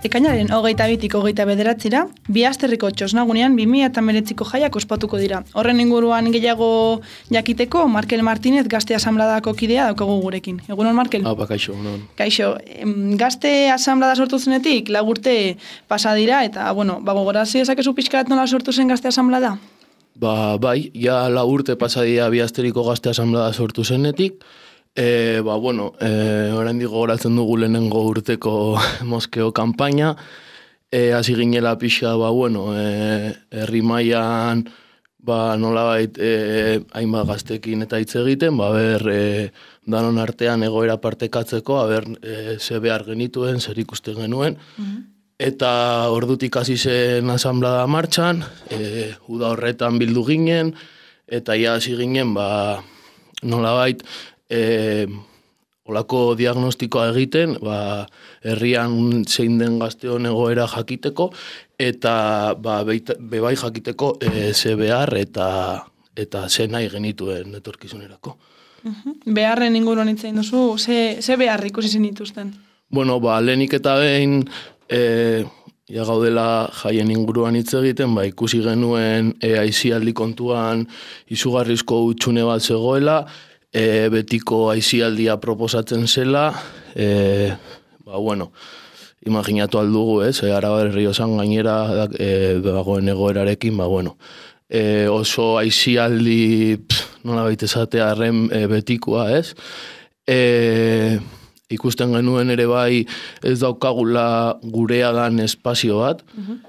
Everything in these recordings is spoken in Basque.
ekainaren 22tik 29ra, Biasterriko Txosnagunean 2019ko jaiak ospatuko dira. Horren inguruan gehiago jakiteko, Markel Martínez Gazte Asanbladako kidea daukagu gurekin. Egunon, Markel? Kaixo, egunon. Kaixo, Gazte Asanblada sortu zenetik, 4 urte pasa dira, eta, gogorazi ezakezu pixkat nola sortu zen Gazte Asanblada? Bai, ja 4 urte pasa dira Biasterriko Gazte Asanblada sortu zenetik. Oraindik gogoratzen dugu lehenengo urteko moskeo kanpaina. Hasi ginela pixa, herri mailan, nolabait hainbat gaztekin eta hitz egiten, danon artean egoera partekatzeko, ze behar genituen, zer ikusten genuen. Eta ordutik hasi zen asanblada martxan, uda horretan bildu ginen, eta ja hasi ginen, nolabait, olako diagnostikoa egiten, herrian zein den gazteon egoera jakiteko, eta bebai jakiteko ze behar eta ze nahi genituen etorkizunerako. Beharren inguruan hitzein duzu, ze behar ikusi zenituzten? Lehenik eta behin, gaudela jaien inguruan hitz egiten, ikusi genuen aisialdi kontuan izugarrizko hutsune bat zegoela, betiko aisialdia proposatzen zela, imaginatu aldugu, Arabar Errioxan gainera dagoen egoerarekin, oso aisialdi nolabait esatearren betikoa, ikusten genuen ere bai ez daukagula gureagan espazio bat,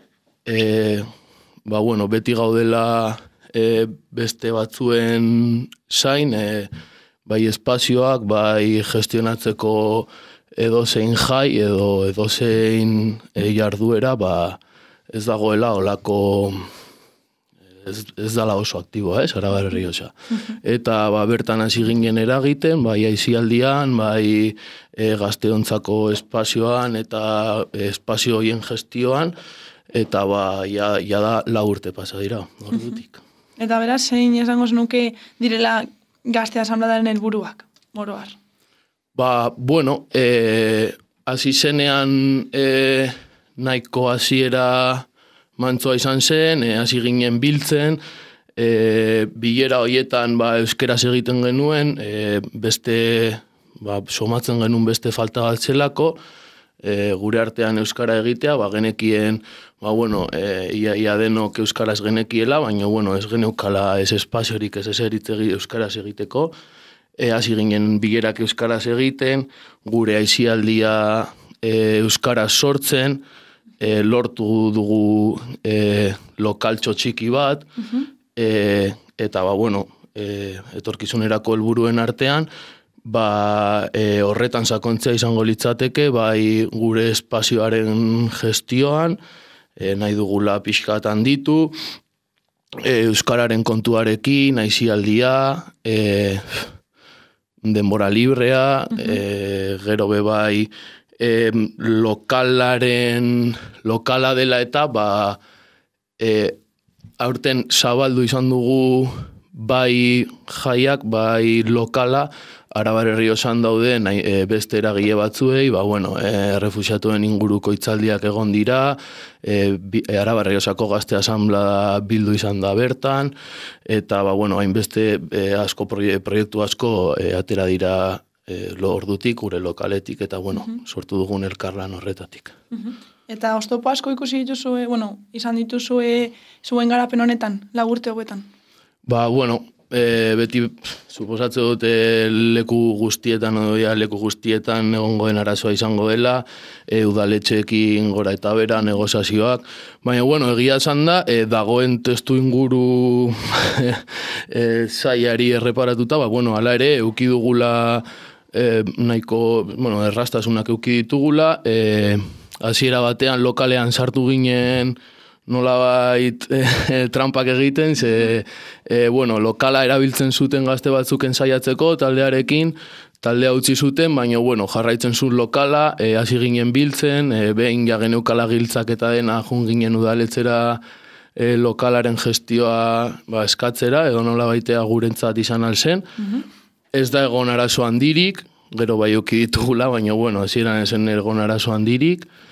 beti gaudela beste batzuen zain, bai espazioak, bai gestionatzeko edozein jai edo zein jarduera, ez dagoela olako, ez dala oso aktiboa, Arabar Errioxa. Eta bertan hasi ginen eragiten, bai aisialdian, bai gazteontzako espazioan eta espazio horien gestioan, eta ja da 4 urte pasa dira, ordutik. Eta beraz, zein esango zenuke direla Gazte Asanbladaren helburuak, oroar? Hasi zenean nahiko hasiera mantsoa izan zen, hasi ginen biltzen, bilera horietan euskeraz egiten genuen, somatzen genuen beste falta bat zelako, gure artean euskara egitea, genekien, ia denok euskaraz genekiela, baina, ez geneukala ez espaziorik ez ezeritegi euskaraz egiteko, hasi ginen bilerak euskaraz egiten, gure aisialdia euskaraz sortzen, lortu dugu lokaltxo txiki bat, eta, etorkizunerako helburuen artean, horretan sakontzea izango litzateke, bai gure espazioaren gestioan, nahi dugula pixkat handitu, euskararen kontuarekin, aisialdia, denbora librea, gero bebai lokala dela eta aurten zabaldu izan dugu bai jaiak, bai lokala, Arabar Errioxan dauden beste eragile batzuei, errefuxiatuen inguruko hitzaldiak egon dira, Arabar Errioxako Gazte Asanblada bildu izan da bertan, eta hainbeste asko proiektu asko atera dira ordutik, gure lokaletik, eta sortu dugun elkarlan horretatik. Eta oztopo asko ikusi dituzue, izan dituzue zuen garapen honetan, 4 urte hauetan? Beti suposatze dute leku guztietan egongoen arazoa izango dela, udaletxeekin gora eta bera negoziazioak, baina egia esan da, dagoen testu inguru zaiari erreparatuta, hala ere, eukidugula nahiko, errastasunak eukiditugula, hasiera batean lokalean sartu ginen nolabait trampak egiten, lokala erabiltzen zuten gazte batzuken saiatzeko taldearekin, taldea utzi zuten, baina jarraitzen zuen lokala, hasi ginen biltzen, behin jageneukala giltzak eta dena jun ginen udaletzera lokalaren gestioa eskatzera, edo nolabaitea gurentzat izan alzen. Ez da egon arazo handirik, gero bai oki ditugula, baina hasieran ezen egon arazo handirik,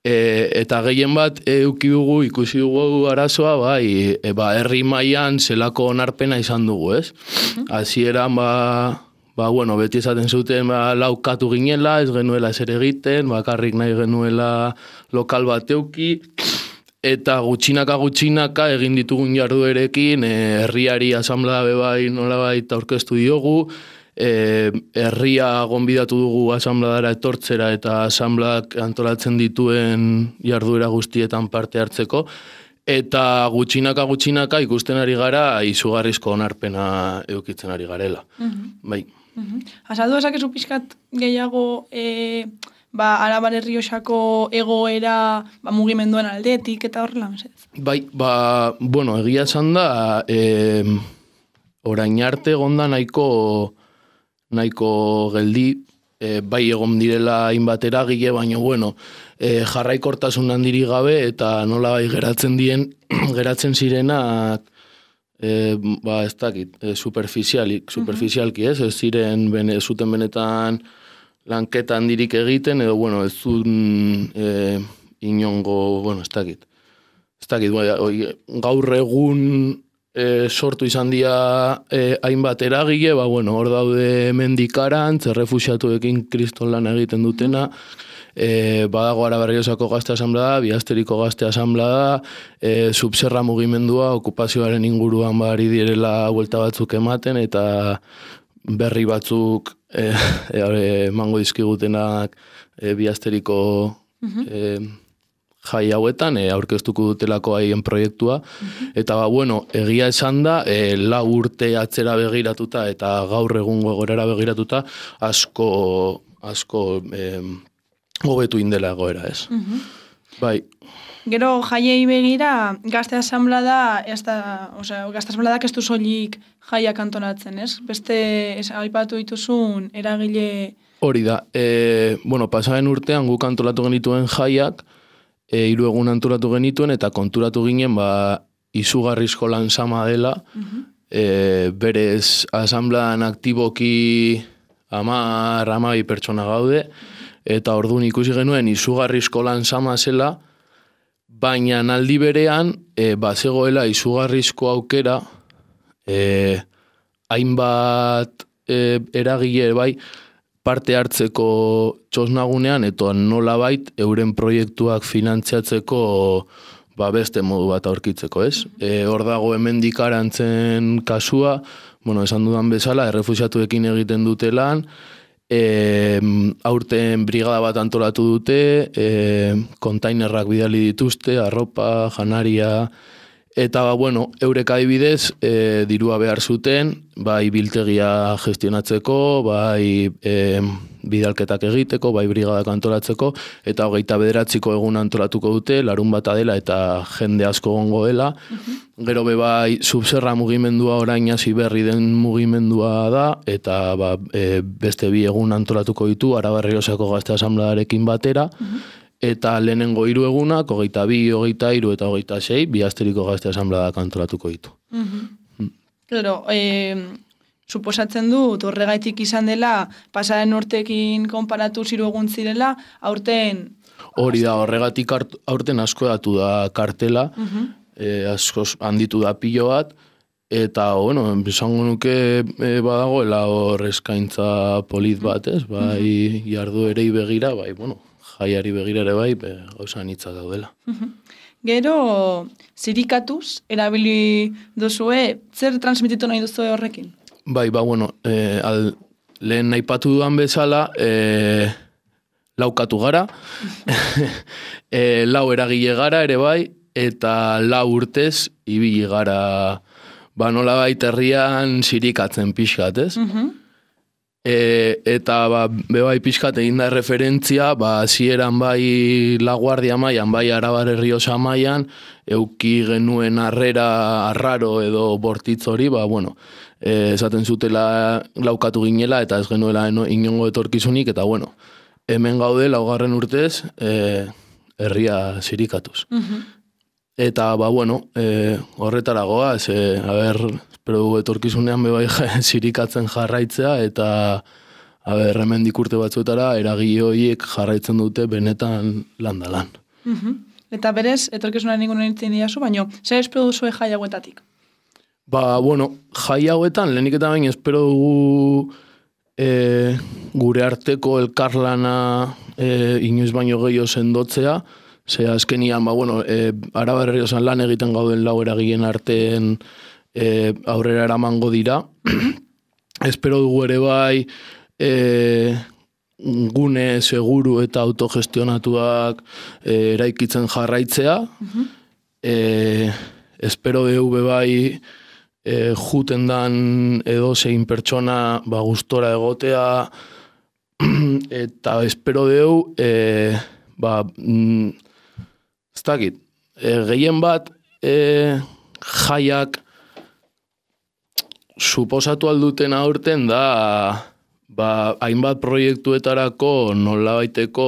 Eta gehien bat eduki dugu, ikusi dugu arazoa, bai, herri mailan zelako onarpena izan dugu, ez? Hasieran, bueno, beti esaten zuten, laukatu ginela, ez genuela zer egiten, bakarrik nahi genuela lokal bat euki, eta gutxinaka egin ditugun jarduerekin, herriari asamblea bebai nolabait aurkeztu diogu, herria gonbidatu dugu asambladara etortzera eta asambleak antolatzen dituen jarduera guztietan parte hartzeko, eta gutxinaka ikusten ari gara izugarrizko onarpena edukitzen ari garela. Bai. Azaldu ezakezu pixkat gehiago Arabar Errioxako egoera mugimenduen aldetik eta horrela, mesedez? Bai, bueno, egia esan da, orain arte gonda nahiko geldi, bai egon direla hainbat eragile, baina bueno, jarraikortasun handirik gabe eta nola bai geratzen zirenak ez dakit, superficialki, ez ziren zuten benetan lanketa handirik egiten, edo bueno, ez zuen inongo, bueno, ez dakit, gaur egun sortu izan dira hainbat eragile, bueno, hor daude mendikarantz, errefuxiatuekin kriston lan egiten dutena, badago Arabar Errioxako Gazte Asamblea, Biasteriko Gazte Asamblea, subserra mugimendua, okupazioaren inguruan ari direla buelta batzuk ematen, eta berri batzuk emango dizkigutenak Biasteriko jai hauetan, aurkeztuko dutelako haien proiektua, eta bueno, egia esan da, 4 urte atzera begiratuta eta gaur egungo egoerara begiratuta asko hobetu indela egoera, ez? Bai. Gero jaiei begira, Gazte Asamblea Gazte Asamblea ez du soilik jaiak antolatzen, ez? Beste aipatu dituzun eragile... Hori da, bueno, pasaren urtean guk antolatu genituen jaiak, 3 egun antolatu genituen, eta konturatu ginen, izugarrizko lan sama dela, berez asamblean aktiboki 10-12 pertsona gaude, eta orduan ikusi genuen izugarrizko lan sama zela, baina aldi berean, bazegoela izugarrizko aukera, hainbat eragile bai, parte hartzeko txosnagunean, eta nolabait euren proiektuak finantziatzeko beste modu bat aurkitzeko, ez? Hor dago hemendik arantzen kasua, bueno, esan dudan bezala, errefuxiatuekin egiten dute lan, aurten brigada bat antolatu dute, kontainerrak bidali dituzte, arropa, janaria, eta bueno, eurek adibidez, dirua behar zuten, bai biltegia gestionatzeko, bai bidalketak egiteko, bai brigadak antolatzeko, eta 29 egun antolatuko dute, larunbata dela eta jende asko gongo dela. Gero bai subserra mugimendua orain hasi berri den mugimendua da, eta beste 2 egun antolatuko ditu, Arabar Errioxako Gazte Asamblearekin batera, eta lehenengo 3 egunak, 22, 23 eta 26, Biasteriko Gazte Asambleak antolatuko ditu. Claro, suposatzen dut, horregaitik izan dela, pasaren urtekin konparatu 3 egun zirela, aurten... Hori da, horregatik aurten asko datu da kartela, asko handitu da pilo bat, eta, bueno, esango nuke badagoela hor eskaintza polit bat, ez? Bai, jarduerei begira, bai, bueno, jaiari begira ere bai, gauza anitza daudela. Gero, zirikatuz, erabili duzue, zer transmititu nahi duzue horrekin? Bai, bueno, lehen aipatu dudan bezala, laukatu gara, 4 eragile gara ere bai, eta 4 urtez ibili gara, nolabait herrian zirikatzen pixkat, ez? Eta bebai pixkat egin da referentzia, hasieran bai La Guardia mailan, bai Arabar Errioxa mailan, euki genuen harrera arraro edo bortitz hori, bueno, esaten zutela laukatu ginela, eta ez genuela inongo etorkizunik, eta bueno, hemen gaude 4. urtez, herria zirikatuz. Eta, bueno, horretara goaz, espero dugu etorkizunean bebai zirikatzen jarraitzea, eta, hemendik urte batzuetara, eragile horiek jarraitzen dute benetan landalan. Eta berez, etorkizunaren inguruan nintzen diazu, baina zer espero duzue jai hauetatik? Bueno, jai hauetan, lehenik eta bain espero dugu gure arteko elkarlana inoiz baino gehiago sendotzea, ze azkenian, Araba Errioxan lan egiten gauden lau eragileen arteen aurrera eramango dira. Espero dugu ere bai gune seguru eta autogestionatuak eraikitzen jarraitzea. Espero dugu bai juten dan edozein pertsona gustora egotea, eta espero dugu ez dakit, gehien bat jaiak suposatu alduten aurten da hainbat proiektuetarako nolabaiteko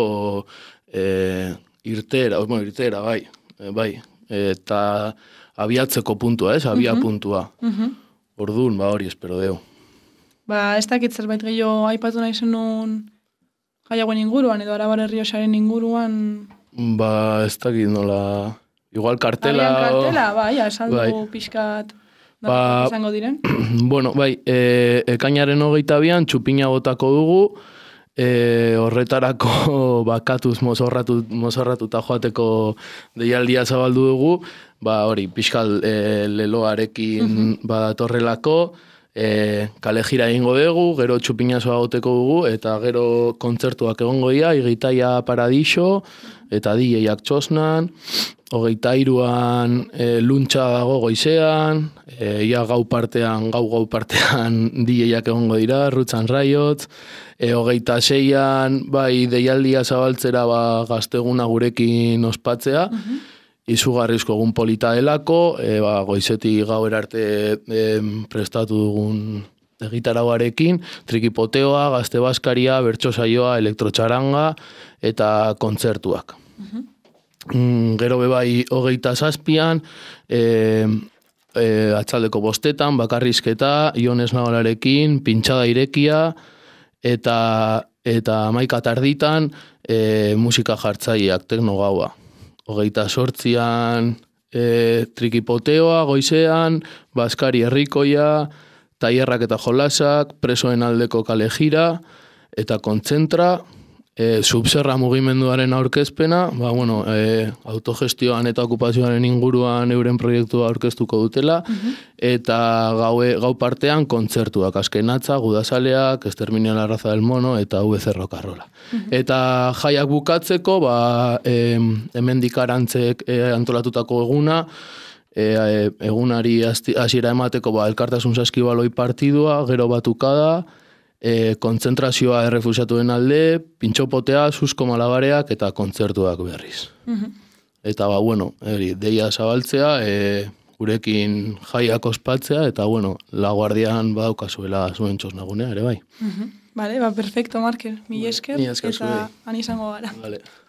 irtera, bai, eta abiatzeko puntua, abia puntua. Orduan, hori espero deu. Ez dakit zerbait gehiago aipatu nahi zenun jaiagoen inguruan, edo Arabar Errioxaren inguruan? Ez dakit nola, igual kartela. Abian kartela, esaldu pixkat izango diren. Ekainaren 22an txupina botako dugu, horretarako bakatuz mozorratuta joateko deialdia zabaldu dugu, hori, pixkal leloarekin badatorrelako, kale jira egingo dugu, gero txupinazoa goteko dugu, eta gero kontzertuak egongo dira, Igitaia Paradiso, eta DJ-ak txosnan, 23an luntxa dago goizean, gau partean DJ-ak egongo dira, Roots and Riots, 26an deialdia zabaltzera gazteguna gurekin ospatzea, izugarrizko egun polita delako, goizetik gauer arte prestatu dugun egitarauarekin, trikipoteoa, gazte baskaria, bertso saioa, elektrotxaranga eta kontzertuak. Gero bebai 27an, atxaldeko 5etan, bakarrizketa, Iones Nagolarekin, pintxada irekia, eta 11 tarditan musika jartzaileak, tekno gaua. 28an trikipoteoa goizean, Baskari herrikoia, tailerrak eta jolasak, presoen aldeko kale jira, eta kontzentra, subserra mugimenduaren aurkezpena, autogestioan eta okupazioaren inguruan euren proiektua aurkeztuko dutela, eta gau partean kontzertuak, Askenatza, Gudazaleak, Exterminio la raza del mono, eta VC Rock and Rolla. Eta jaiak bukatzeko, hemendik arantzek antolatutako eguna, egunari hasiera emateko elkartasun saskibaloi partidua, gero batukada, kontzentrazioa errefusiatuen alde, pintxopotea, susko malabareak eta kontzertuak berriz. Eta deia zabaltzea, gurekin jaiak ospatzea, eta laguardian badaukazuela zuen txosnagunea ere bai. Perfecto, Markel. Mila esker, eta han izango gara.